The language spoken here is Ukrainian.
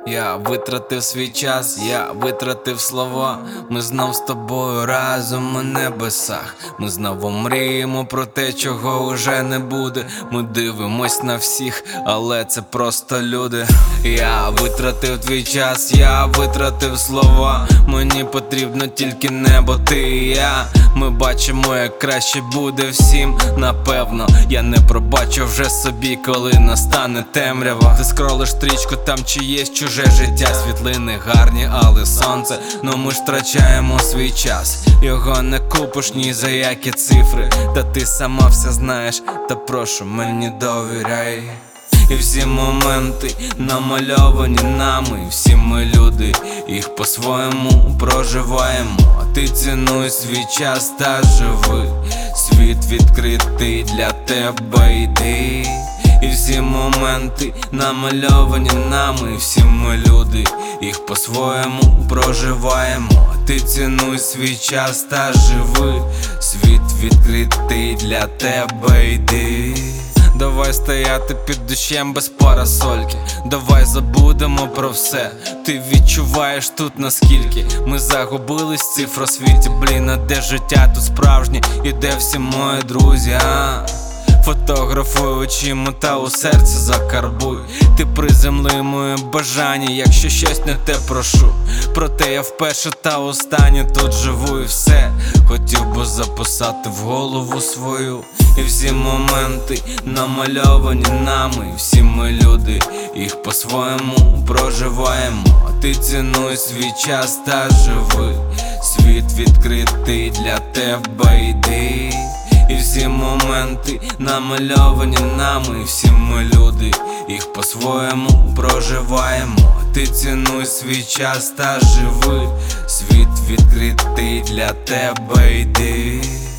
Я витратив свій час, я витратив слова. Ми знов з тобою разом у небесах. Ми знову мріємо про те, чого уже не буде. Ми дивимось на всіх, але це просто люди. Я витратив твій час, я витратив слова. Мені потрібно тільки небо, ти і я. Ми бачимо, як краще буде всім. Напевно, я не пробачу вже собі, коли настане темрява. Ти скролиш стрічку, там чиєсь чуже життя. Світлини гарні, але сонце, ну ми ж втрачаємо свій час. Його не купиш ні за які цифри. Та ти сама все знаєш, та прошу, мені довіряй. І всі моменти намальовані нами. І всі ми люди, їх по-своєму проживаємо. А ти цінуй свій час та живи. Світ відкритий для тебе, йди. І всі моменти намальовані нами. І всі ми люди, їх по-своєму проживаємо. А ти цінуй свій час та живи. Світ відкритий для тебе, йди. Давай стояти під дощем без парасольки. Давай забудемо про все. Ти відчуваєш тут наскільки ми загубились в цифросвіті. Блін, а де життя тут справжнє? І де всі мої друзі, а? Фотографуй очима та у серці закарбуй. Ти приземли моє бажання, якщо щось не те прошу. Проте я вперше та останнє тут живу і все хотів би записати в голову свою. І всі моменти намальовані нами. І всі ми люди, їх по-своєму проживаємо. А ти цінуй свій час та живи. Світ відкритий для тебе, йди. І всі моменти намальовані нами. І всі ми люди, їх по-своєму проживаємо. А ти цінуй свій час та живи. Світ відкритий для тебе, йди.